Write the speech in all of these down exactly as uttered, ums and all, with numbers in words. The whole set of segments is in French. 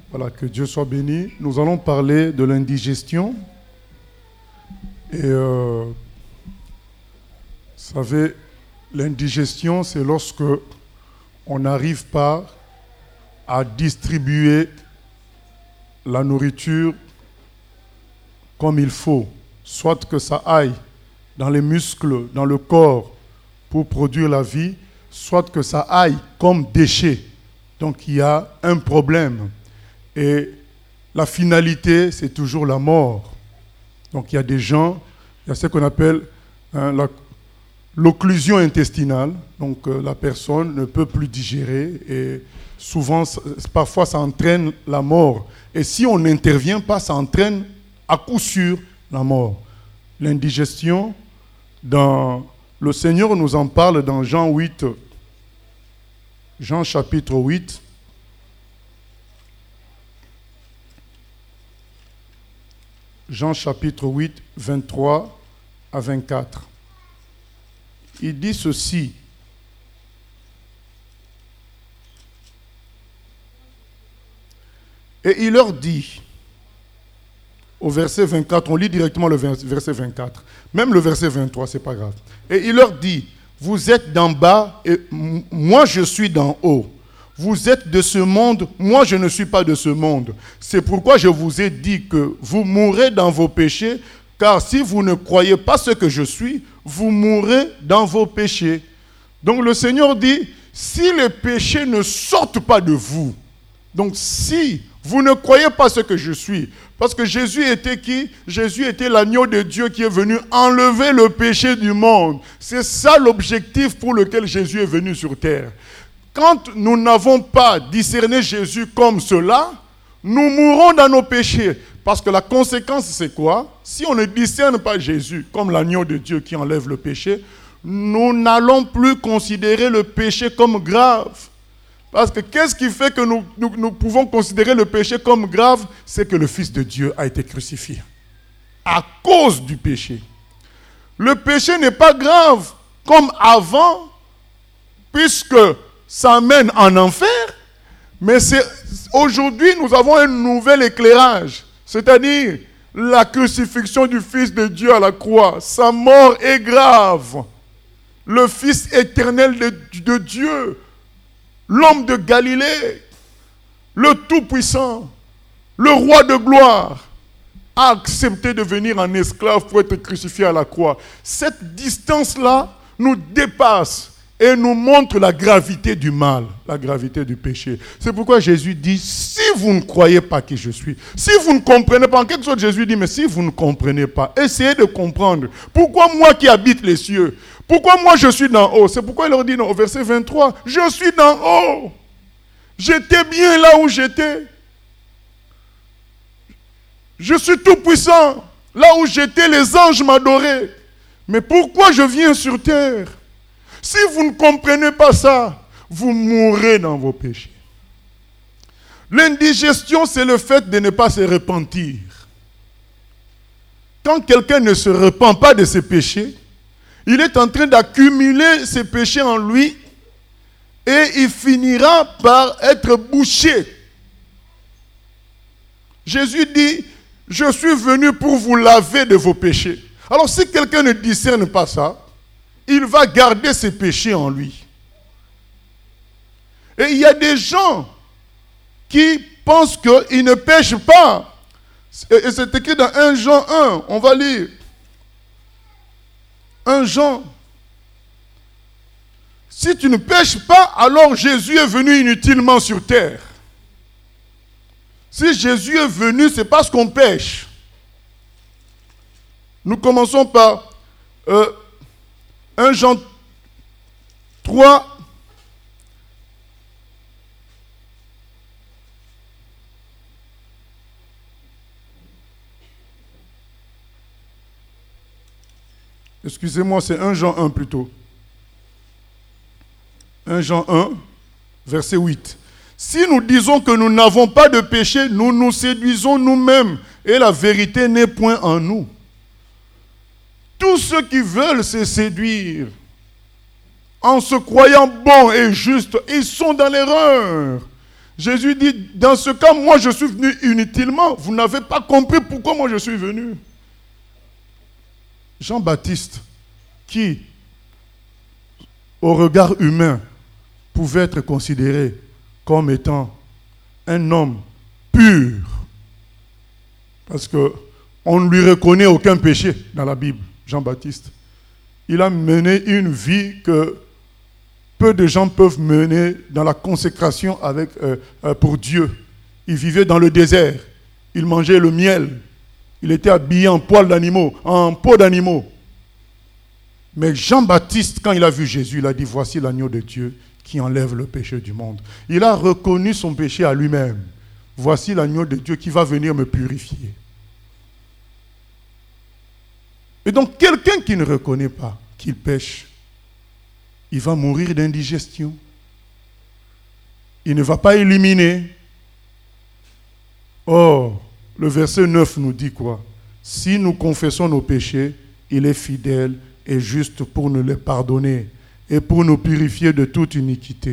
Voilà, que Dieu soit béni. Nous allons parler de l'indigestion. Et euh, vous savez, l'indigestion, c'est lorsque on n'arrive pas à distribuer la nourriture comme il faut, soit que ça aille dans les muscles, dans le corps pour produire la vie, soit que ça aille comme déchet. Donc il y a un problème. Et la finalité, c'est toujours la mort. Donc il y a des gens, il y a ce qu'on appelle hein, la, l'occlusion intestinale. Donc euh, la personne ne peut plus digérer et souvent, parfois, ça entraîne la mort. Et si on n'intervient pas, ça entraîne à coup sûr la mort. L'indigestion, dans, le Seigneur nous en parle dans Jean huit, Jean chapitre huit. Jean chapitre huit, vingt-trois à vingt-quatre. Il dit ceci. Et il leur dit, au verset vingt-quatre, on lit directement le verset vingt-quatre, même le verset vingt-trois, c'est pas grave. Et il leur dit, vous êtes d'en bas et moi je suis d'en haut. Vous êtes de ce monde, moi je ne suis pas de ce monde. C'est pourquoi je vous ai dit que vous mourrez dans vos péchés, car si vous ne croyez pas ce que je suis, vous mourrez dans vos péchés. Donc le Seigneur dit, si les péchés ne sortent pas de vous, donc si vous ne croyez pas ce que je suis, parce que Jésus était qui? Jésus était l'agneau de Dieu qui est venu enlever le péché du monde. C'est ça l'objectif pour lequel Jésus est venu sur terre. Quand nous n'avons pas discerné Jésus comme cela, nous mourrons dans nos péchés. Parce que la conséquence, c'est quoi? Si on ne discerne pas Jésus comme l'agneau de Dieu qui enlève le péché, nous n'allons plus considérer le péché comme grave. Parce que qu'est-ce qui fait que nous, nous, nous pouvons considérer le péché comme grave? C'est que le Fils de Dieu a été crucifié. À cause du péché. Le péché n'est pas grave comme avant, puisque ça mène en enfer, mais c'est, aujourd'hui nous avons un nouvel éclairage, c'est-à-dire la crucifixion du Fils de Dieu à la croix. Sa mort est grave. Le Fils éternel de, de Dieu, l'homme de Galilée, le Tout-Puissant, le Roi de gloire, a accepté de venir en esclave pour être crucifié à la croix. Cette distance-là nous dépasse et nous montre la gravité du mal, la gravité du péché. C'est pourquoi Jésus dit, si vous ne croyez pas qui je suis, si vous ne comprenez pas, en quelque sorte Jésus dit, mais si vous ne comprenez pas, essayez de comprendre. Pourquoi moi qui habite les cieux? Pourquoi moi je suis d'en haut? C'est pourquoi il leur dit non, au verset vingt-trois, je suis d'en haut. J'étais bien là où j'étais. Je suis tout puissant. Là où j'étais, les anges m'adoraient. Mais pourquoi je viens sur terre? Si vous ne comprenez pas ça, vous mourrez dans vos péchés. L'indigestion, c'est le fait de ne pas se repentir. Quand quelqu'un ne se repent pas de ses péchés, il est en train d'accumuler ses péchés en lui et il finira par être bouché. Jésus dit, je suis venu pour vous laver de vos péchés. Alors si quelqu'un ne discerne pas ça, il va garder ses péchés en lui. Et il y a des gens qui pensent qu'ils ne pêchent pas. Et c'est écrit dans un Jean un, on va lire. un Jean. Si tu ne pêches pas, alors Jésus est venu inutilement sur terre. Si Jésus est venu, c'est parce qu'on pêche. Nous commençons par euh, un Jean trois. Excusez-moi, c'est un Jean un plutôt. un Jean un, verset huit. Si nous disons que nous n'avons pas de péché, nous nous séduisons nous-mêmes et la vérité n'est point en nous. Tous ceux qui veulent se séduire en se croyant bons et justes, ils sont dans l'erreur. Jésus dit, dans ce cas, moi je suis venu inutilement. Vous n'avez pas compris pourquoi moi je suis venu. Jean-Baptiste, qui, au regard humain, pouvait être considéré comme étant un homme pur, parce qu'on ne lui reconnaît aucun péché dans la Bible, Jean-Baptiste. Il a mené une vie que peu de gens peuvent mener dans la consécration avec, euh, euh, pour Dieu. Il vivait dans le désert. Il mangeait le miel. Il était habillé en poils d'animaux, en peau d'animaux. Mais Jean-Baptiste, quand il a vu Jésus, il a dit, voici l'agneau de Dieu qui enlève le péché du monde. Il a reconnu son péché à lui-même. Voici l'agneau de Dieu qui va venir me purifier. Et donc, quelqu'un qui ne reconnaît pas qu'il pêche, il va mourir d'indigestion. Il ne va pas éliminer. Or, le verset neuf nous dit quoi? Si nous confessons nos péchés, il est fidèle et juste pour nous les pardonner et pour nous purifier de toute iniquité.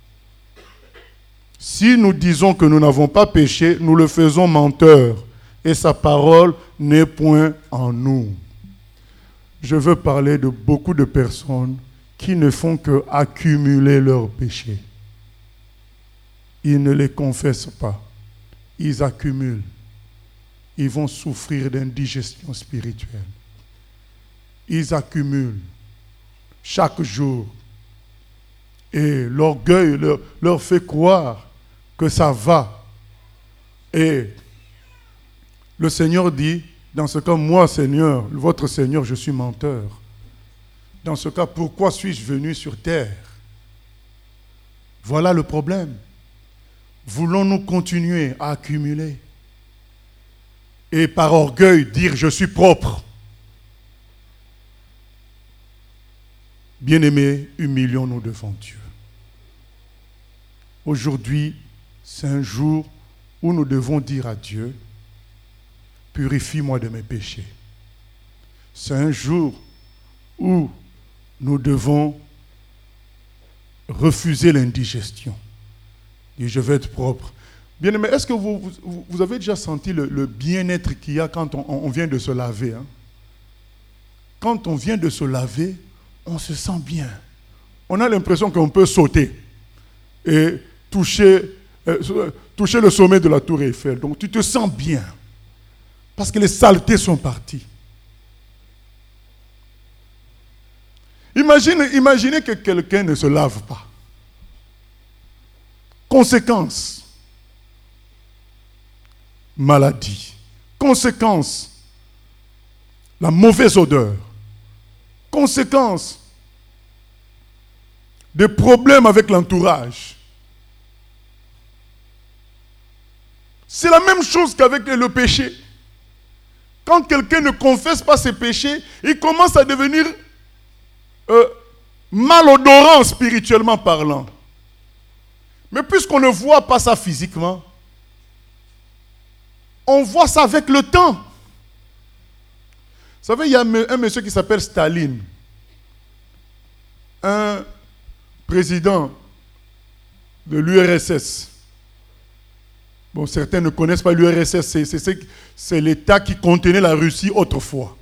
Si nous disons que nous n'avons pas péché, nous le faisons menteur et sa parole n'est point en nous. Je veux parler de beaucoup de personnes qui ne font que accumuler leurs péchés. Ils ne les confessent pas. Ils accumulent. Ils vont souffrir d'indigestion spirituelle. Ils accumulent chaque jour. Et l'orgueil leur, leur fait croire que ça va. Et le Seigneur dit, dans ce cas, moi, Seigneur, votre Seigneur, je suis menteur. Dans ce cas, pourquoi suis-je venu sur terre? Voilà le problème. Voulons-nous continuer à accumuler et par orgueil dire je suis propre? Bien-aimés, humilions-nous devant Dieu. Aujourd'hui, c'est un jour où nous devons dire à Dieu, purifie-moi de mes péchés. C'est un jour où nous devons refuser l'indigestion. Et je veux être propre. Bien-aimé, est-ce que vous, vous, vous avez déjà senti le, le bien-être qu'il y a quand on, on vient de se laver, hein? Quand on vient de se laver, on se sent bien. On a l'impression qu'on peut sauter et toucher, euh, toucher le sommet de la tour Eiffel. Donc tu te sens bien. Parce que les saletés sont parties. Imagine, imaginez que quelqu'un ne se lave pas. Conséquence, maladie. Conséquence, la mauvaise odeur. Conséquence, des problèmes avec l'entourage. C'est la même chose qu'avec le péché. Quand quelqu'un ne confesse pas ses péchés, il commence à devenir euh, malodorant spirituellement parlant. Mais puisqu'on ne voit pas ça physiquement, on voit ça avec le temps. Vous savez, il y a un monsieur qui s'appelle Staline, un président de l'U R S S. Bon, certains ne connaissent pas l'U R S S, c'est, c'est, c'est l'État qui contenait la Russie autrefois.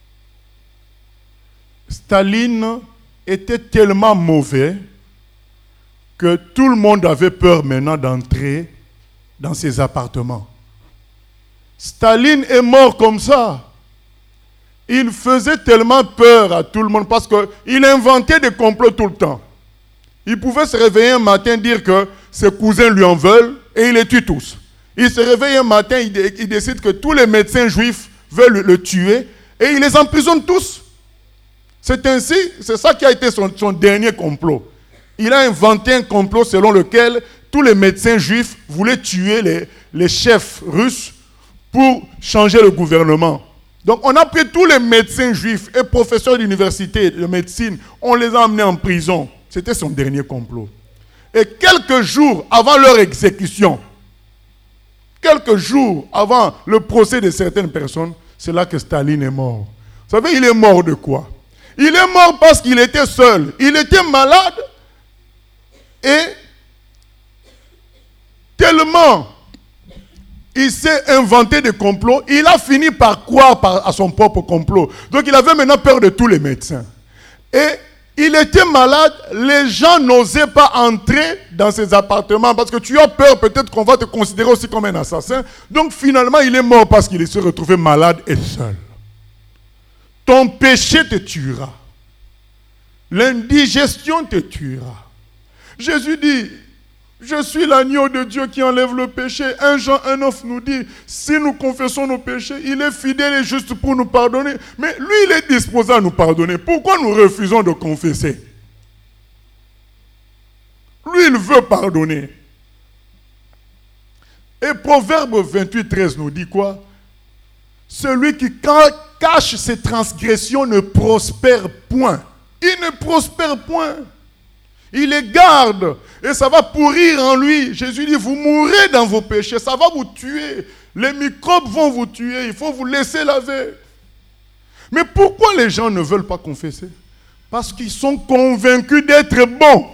Staline était tellement mauvais que tout le monde avait peur maintenant d'entrer dans ses appartements. Staline est mort comme ça. Il faisait tellement peur à tout le monde parce qu'il inventait des complots tout le temps. Il pouvait se réveiller un matin et dire que ses cousins lui en veulent et il les tue tous. Il se réveille un matin, il, dé, il décide que tous les médecins juifs veulent le, le tuer et il les emprisonne tous. C'est ainsi, c'est ça qui a été son, son dernier complot. Il a inventé un complot selon lequel tous les médecins juifs voulaient tuer les, les chefs russes pour changer le gouvernement. Donc on a pris tous les médecins juifs et professeurs d'université de médecine, on les a emmenés en prison. C'était son dernier complot. Et quelques jours avant leur exécution, quelques jours avant le procès de certaines personnes, c'est là que Staline est mort. Vous savez, il est mort de quoi? Il est mort parce qu'il était seul. Il était malade et tellement il s'est inventé des complots, il a fini par croire par, à son propre complot. Donc il avait maintenant peur de tous les médecins. Et il était malade, les gens n'osaient pas entrer dans ses appartements parce que tu as peur peut-être qu'on va te considérer aussi comme un assassin. Donc finalement il est mort parce qu'il s'est retrouvé malade et seul. Ton péché te tuera. L'indigestion te tuera. Jésus dit, je suis l'agneau de Dieu qui enlève le péché. un Jean un neuf nous dit, si nous confessons nos péchés, il est fidèle et juste pour nous pardonner. Mais lui, il est disposé à nous pardonner. Pourquoi nous refusons de confesser? Lui, il veut pardonner. Et Proverbe vingt-huit, treize nous dit quoi? Celui qui cache ses transgressions ne prospère point. Il ne prospère point. Il les garde et ça va pourrir en lui. Jésus dit, vous mourrez dans vos péchés, ça va vous tuer. Les microbes vont vous tuer, il faut vous laisser laver. Mais pourquoi les gens ne veulent pas confesser? Parce qu'ils sont convaincus d'être bons.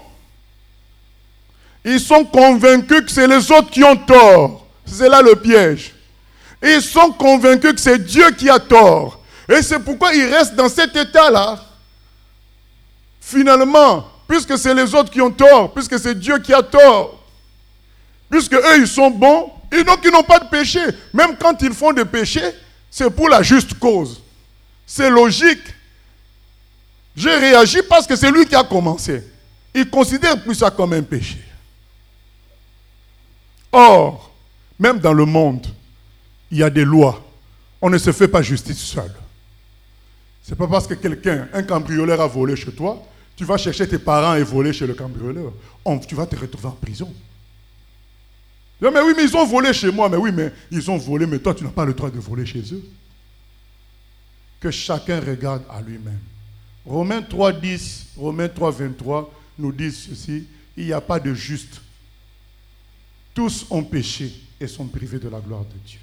Ils sont convaincus que c'est les autres qui ont tort. C'est là le piège. Ils sont convaincus que c'est Dieu qui a tort. Et c'est pourquoi ils restent dans cet état-là. Finalement, puisque c'est les autres qui ont tort, puisque c'est Dieu qui a tort, puisque eux ils sont bons, et donc ils n'ont pas de péché. Même quand ils font des péchés, c'est pour la juste cause. C'est logique. J'ai réagi parce que c'est lui qui a commencé. Ils considèrent plus ça comme un péché. Or, même dans le monde, il y a des lois. On ne se fait pas justice seul. C'est pas parce que quelqu'un, un cambrioleur a volé chez toi, tu vas chercher tes parents et voler chez le cambrioleur. On, tu vas te retrouver en prison. Mais oui, mais ils ont volé chez moi. Mais oui, mais ils ont volé, mais toi, tu n'as pas le droit de voler chez eux. Que chacun regarde à lui-même. Romains trois, dix, Romains trois, vingt-trois nous disent ceci. Il n'y a pas de juste. Tous ont péché et sont privés de la gloire de Dieu.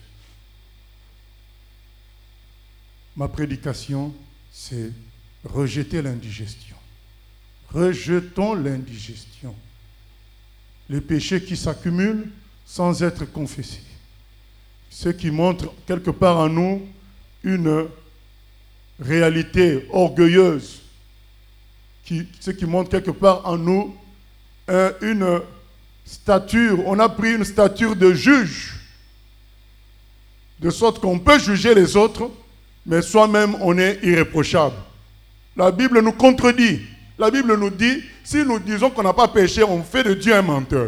Ma prédication, c'est rejeter l'indigestion. Rejetons l'indigestion. Les péchés qui s'accumulent sans être confessés. Ce qui montre quelque part en nous une réalité orgueilleuse. Qui, ce qui montre quelque part en nous euh, une stature. On a pris une stature de juge. De sorte qu'on peut juger les autres, mais soi-même on est irréprochable. La Bible nous contredit. La Bible nous dit, si nous disons qu'on n'a pas péché, on fait de Dieu un menteur.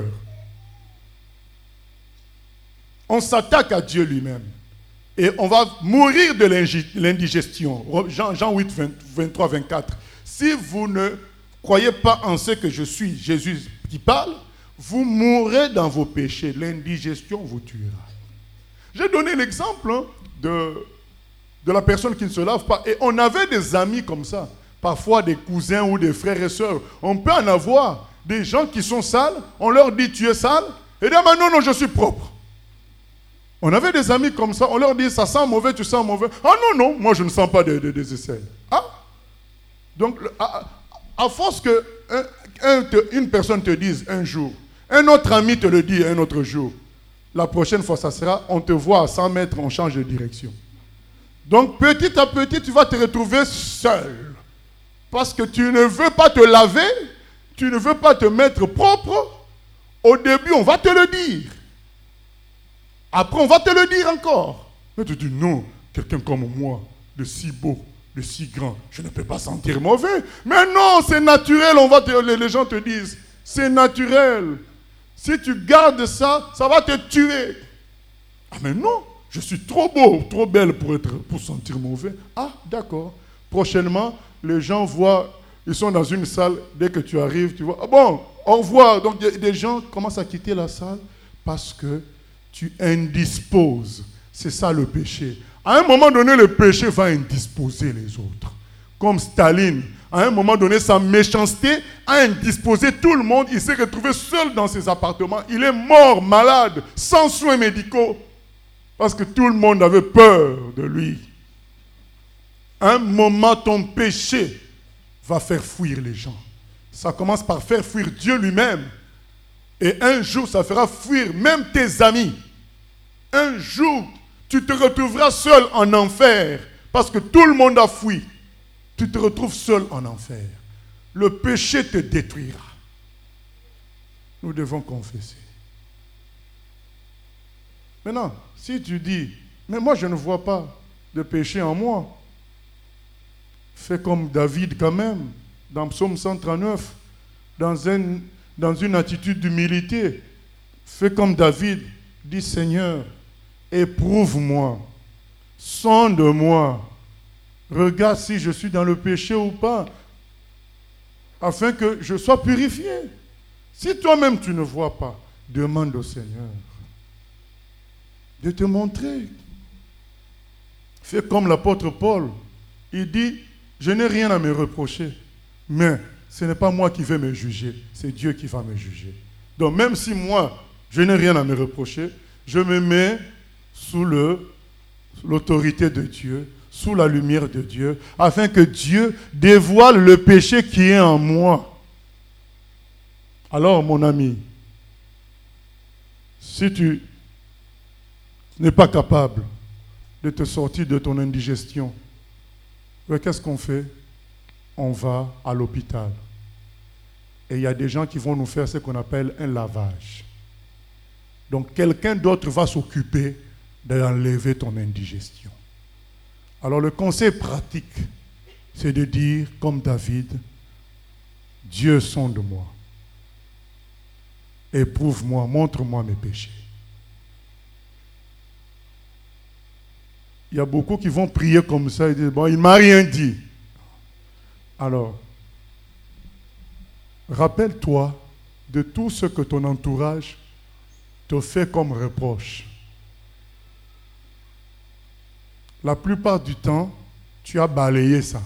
On s'attaque à Dieu lui-même. Et on va mourir de l'indigestion. Jean, Jean huit, vingt-trois, vingt-quatre. Si vous ne croyez pas en ce que je suis, Jésus qui parle, vous mourrez dans vos péchés. L'indigestion vous tuera. J'ai donné l'exemple hein, de, de la personne qui ne se lave pas. Et on avait des amis comme ça. Parfois des cousins ou des frères et sœurs. On peut en avoir des gens qui sont sales. On leur dit tu es sale. Et ils disent non, non, je suis propre. On avait des amis comme ça. On leur dit ça sent mauvais, tu sens mauvais. Ah non, non, moi je ne sens pas des de, de, de aisselles. Ah. Donc à, à force que un, un te, une personne te dise un jour, un autre ami te le dit un autre jour, la prochaine fois ça sera, on te voit à cent mètres, on change de direction. Donc petit à petit, tu vas te retrouver seul. Parce que tu ne veux pas te laver, tu ne veux pas te mettre propre. Au début, on va te le dire. Après, on va te le dire encore. Mais tu dis non, quelqu'un comme moi, de si beau, de si grand, je ne peux pas sentir mauvais. Mais non, c'est naturel, on va te, les gens te disent. C'est naturel. Si tu gardes ça, ça va te tuer. Ah mais non, je suis trop beau, trop belle pour, être, pour sentir mauvais. Ah, d'accord. Prochainement, les gens voient, ils sont dans une salle, dès que tu arrives, tu vois, ah bon, au revoir. Donc des gens commencent à quitter la salle parce que tu indisposes. C'est ça le péché. À un moment donné, le péché va indisposer les autres. Comme Staline, à un moment donné, sa méchanceté a indisposé tout le monde. Il s'est retrouvé seul dans ses appartements. Il est mort, malade, sans soins médicaux, parce que tout le monde avait peur de lui. À un moment, ton péché va faire fuir les gens. Ça commence par faire fuir Dieu lui-même. Et un jour, ça fera fuir même tes amis. Un jour, tu te retrouveras seul en enfer parce que tout le monde a fui. Tu te retrouves seul en enfer. Le péché te détruira. Nous devons confesser. Maintenant, si tu dis, mais moi je ne vois pas de péché en moi, fais comme David quand même, dans Psaume cent trente-neuf, dans, un, dans une attitude d'humilité. Fais comme David, dis Seigneur, éprouve-moi, sonde-moi, regarde si je suis dans le péché ou pas, afin que je sois purifié. Si toi-même tu ne vois pas, demande au Seigneur de te montrer. Fais comme l'apôtre Paul. Il dit, je n'ai rien à me reprocher, mais ce n'est pas moi qui vais me juger, c'est Dieu qui va me juger. Donc même si moi, je n'ai rien à me reprocher, je me mets sous le, l'autorité de Dieu, sous la lumière de Dieu, afin que Dieu dévoile le péché qui est en moi. Alors, mon ami, si tu n'es pas capable de te sortir de ton indigestion, qu'est-ce qu'on fait? On va à l'hôpital. Et il y a des gens qui vont nous faire ce qu'on appelle un lavage. Donc, quelqu'un d'autre va s'occuper d'enlever ton indigestion. Alors, le conseil pratique, c'est de dire, comme David, Dieu sonde-moi. Éprouve-moi, montre-moi mes péchés. Il y a beaucoup qui vont prier comme ça et dire, bon, il ne m'a rien dit. Alors, rappelle-toi de tout ce que ton entourage te fait comme reproche. La plupart du temps, tu as balayé ça.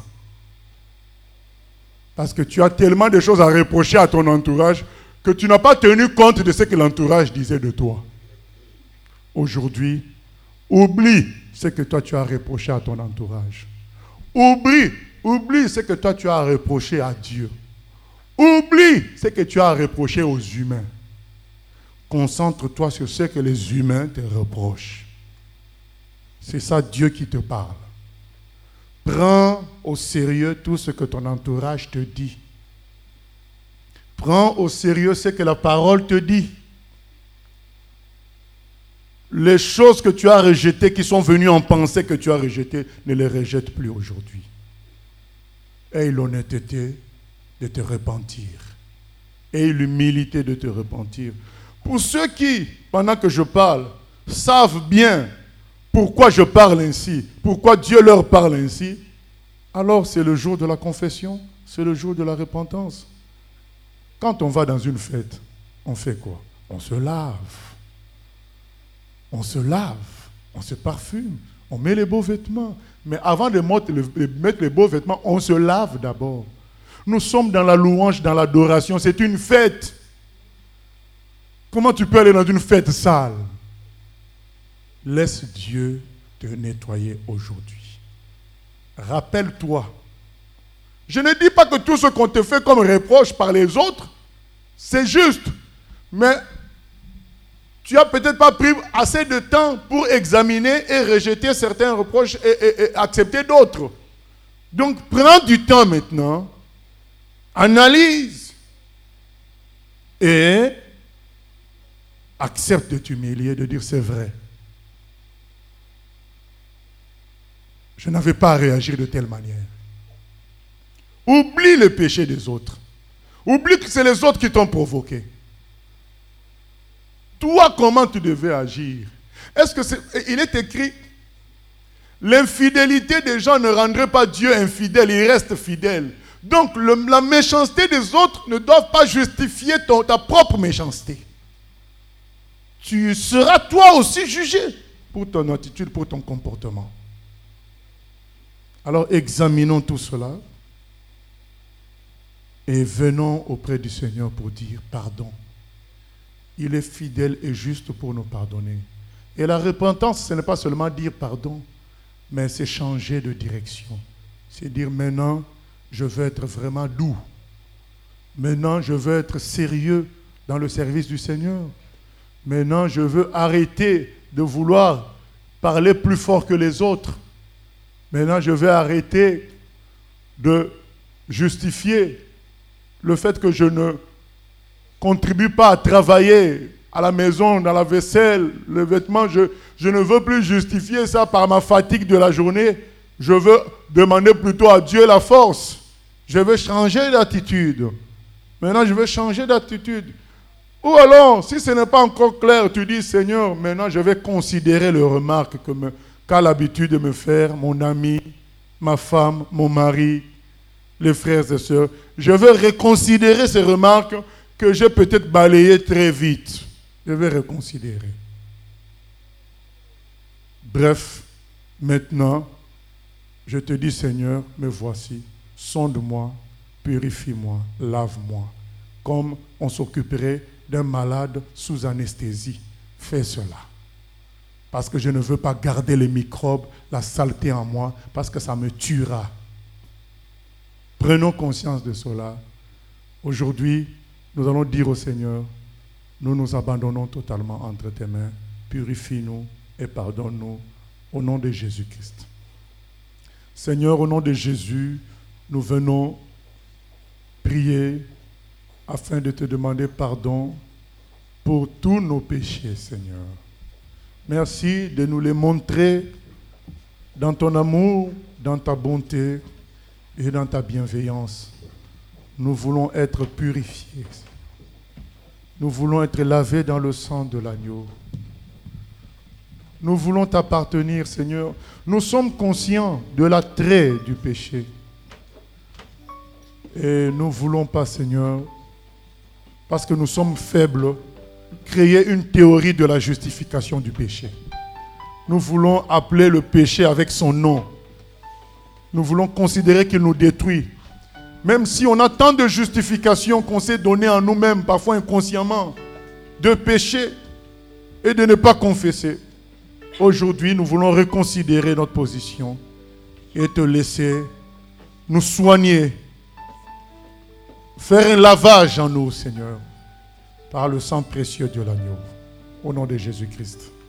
Parce que tu as tellement de choses à reprocher à ton entourage que tu n'as pas tenu compte de ce que l'entourage disait de toi. Aujourd'hui, oublie ce que toi tu as reproché à ton entourage. Oublie, oublie ce que toi tu as reproché à Dieu. Oublie ce que tu as reproché aux humains. Concentre-toi sur ce que les humains te reprochent. C'est ça Dieu qui te parle. Prends au sérieux tout ce que ton entourage te dit. Prends au sérieux ce que la parole te dit. Les choses que tu as rejetées, qui sont venues en pensée que tu as rejetées, ne les rejette plus aujourd'hui. Aie l'honnêteté de te repentir. Aie l'humilité de te repentir. Pour ceux qui, pendant que je parle, savent bien pourquoi je parle ainsi, pourquoi Dieu leur parle ainsi, alors c'est le jour de la confession, c'est le jour de la repentance. Quand on va dans une fête, on fait quoi? On se lave. On se lave, on se parfume, on met les beaux vêtements. Mais avant de mettre les beaux vêtements, on se lave d'abord. Nous sommes dans la louange, dans l'adoration, c'est une fête. Comment tu peux aller dans une fête sale? Laisse Dieu te nettoyer aujourd'hui. Rappelle-toi. Je ne dis pas que tout ce qu'on te fait comme reproche par les autres, c'est juste. Mais tu n'as peut-être pas pris assez de temps pour examiner et rejeter certains reproches et, et, et accepter d'autres. Donc, prends du temps maintenant, analyse et accepte de t'humilier, de dire c'est vrai. Je n'avais pas à réagir de telle manière. Oublie le péché des autres. Oublie que c'est les autres qui t'ont provoqué. Toi, comment tu devais agir? Est-ce que c'est... Il est écrit, l'infidélité des gens ne rendrait pas Dieu infidèle, il reste fidèle. Donc, le, la méchanceté des autres ne doit pas justifier ton, ta propre méchanceté. Tu seras toi aussi jugé pour ton attitude, pour ton comportement. Alors, examinons tout cela et venons auprès du Seigneur pour dire pardon. Il est fidèle et juste pour nous pardonner. Et la repentance, ce n'est pas seulement dire pardon, mais c'est changer de direction. C'est dire maintenant, je veux être vraiment doux. Maintenant, je veux être sérieux dans le service du Seigneur. Maintenant, je veux arrêter de vouloir parler plus fort que les autres. Maintenant, je vais arrêter de justifier le fait que je ne contribue pas à travailler à la maison, dans la vaisselle, le vêtement. Je, je ne veux plus justifier ça par ma fatigue de la journée. Je veux demander plutôt à Dieu la force. Je veux changer d'attitude. Maintenant, je veux changer d'attitude. Ou alors, si ce n'est pas encore clair, tu dis, Seigneur, maintenant je vais considérer les remarques que me, qu'a l'habitude de me faire mon ami, ma femme, mon mari, les frères et sœurs. Je vais reconsidérer ces remarques que j'ai peut-être balayées très vite. Je vais reconsidérer. Bref, maintenant, je te dis, Seigneur, me voici, sonde-moi, purifie-moi, lave-moi, comme on s'occuperait d'un malade sous anesthésie. Fais cela. Parce que je ne veux pas garder les microbes, la saleté en moi, parce que ça me tuera. Prenons conscience de cela. Aujourd'hui, nous allons dire au Seigneur, nous nous abandonnons totalement entre tes mains. Purifie-nous et pardonne-nous au nom de Jésus-Christ. Seigneur, au nom de Jésus, nous venons prier afin de te demander pardon pour tous nos péchés, Seigneur. Merci de nous les montrer dans ton amour, dans ta bonté et dans ta bienveillance. Nous voulons être purifiés. Nous voulons être lavés dans le sang de l'agneau. Nous voulons t'appartenir, Seigneur. Nous sommes conscients de l'attrait du péché. Et nous ne voulons pas, Seigneur, parce que nous sommes faibles, créer une théorie de la justification du péché. Nous voulons appeler le péché avec son nom. Nous voulons considérer qu'il nous détruit. Même si on a tant de justifications qu'on s'est donné en nous-mêmes, parfois inconsciemment, de pécher et de ne pas confesser. Aujourd'hui, nous voulons reconsidérer notre position et te laisser nous soigner, faire un lavage en nous, Seigneur, par le sang précieux de l'agneau. Au nom de Jésus-Christ.